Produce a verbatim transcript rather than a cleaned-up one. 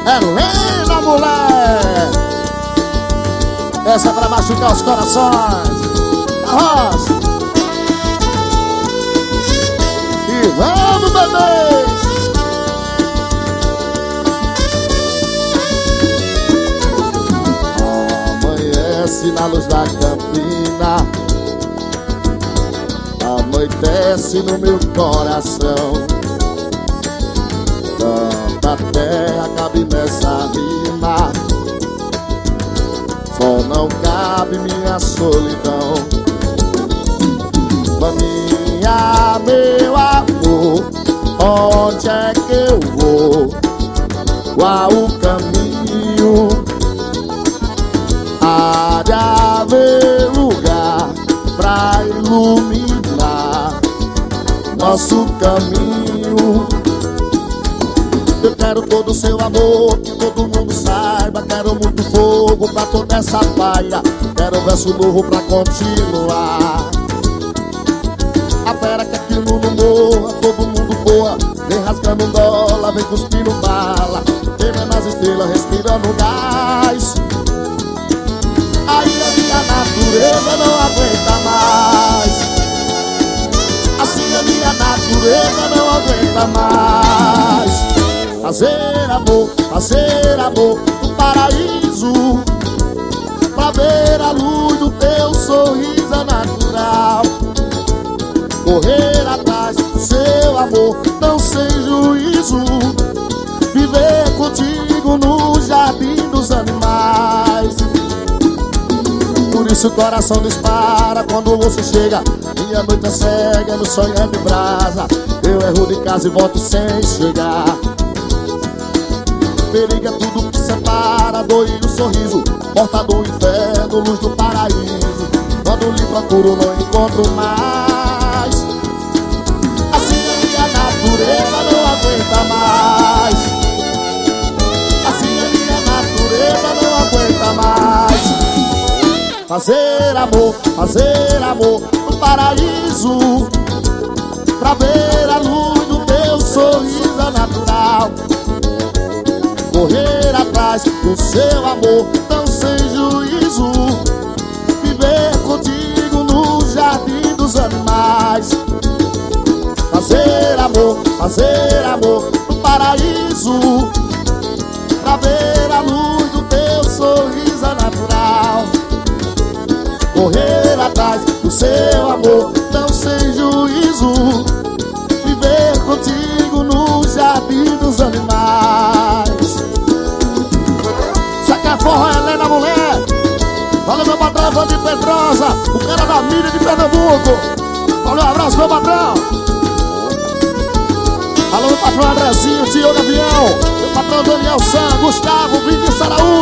Helena, mulher. Essa é pra machucar os corações. Arroz. E vamos, bebê. Amanhece na luz da campina, anoitece no meu coração. Tanta terra cabe nessa rima, só não cabe minha solidão. Maninha, meu amor, onde é que eu vou? Qual o caminho? Há de haver lugar pra iluminar nosso caminho. Eu quero todo o seu amor, que todo mundo saiba. Quero muito fogo pra toda essa paia. Quero verso novo pra continuar. A fera que aquilo não morra, todo mundo voa. Vem rasgando um dólar, vem cuspindo bala. Vem nas estrelas, respirando gás. Aí a minha natureza não aguenta mais. Assim a minha natureza não aguenta mais. Fazer amor, fazer amor no paraíso, pra ver a luz do teu sorriso é natural. Correr atrás do seu amor, não sem juízo. Viver contigo no jardim dos animais. Por isso o coração dispara quando você chega. Minha noite é cega, meu sonho é de brasa. Eu erro de casa e volto sem chegar. Perigo é tudo que separa, dor e o sorriso, porta do inferno, luz do paraíso. Quando lhe procuro não encontro mais. Assim a minha natureza não aguenta mais. Assim a minha natureza não aguenta mais. Fazer amor, fazer amor no paraíso, pra ver a luz do teu sorriso é natural. Correr atrás do seu amor, tão sem juízo. Viver contigo no jardim dos animais. Fazer amor, fazer amor no paraíso, pra ver a luz do teu sorriso é natural. Correr atrás do seu amor, tão sem juízo. Viver contigo no jardim dos animais. Forró Helena, mulher. Valeu, meu patrão, Vande Pedrosa, o cara da mídia de Pernambuco. Valeu, um abraço, meu patrão. Valeu, meu patrão Andrezinho, Tio Gavião, meu patrão Daniel San, Gustavo, Vinícius Araújo.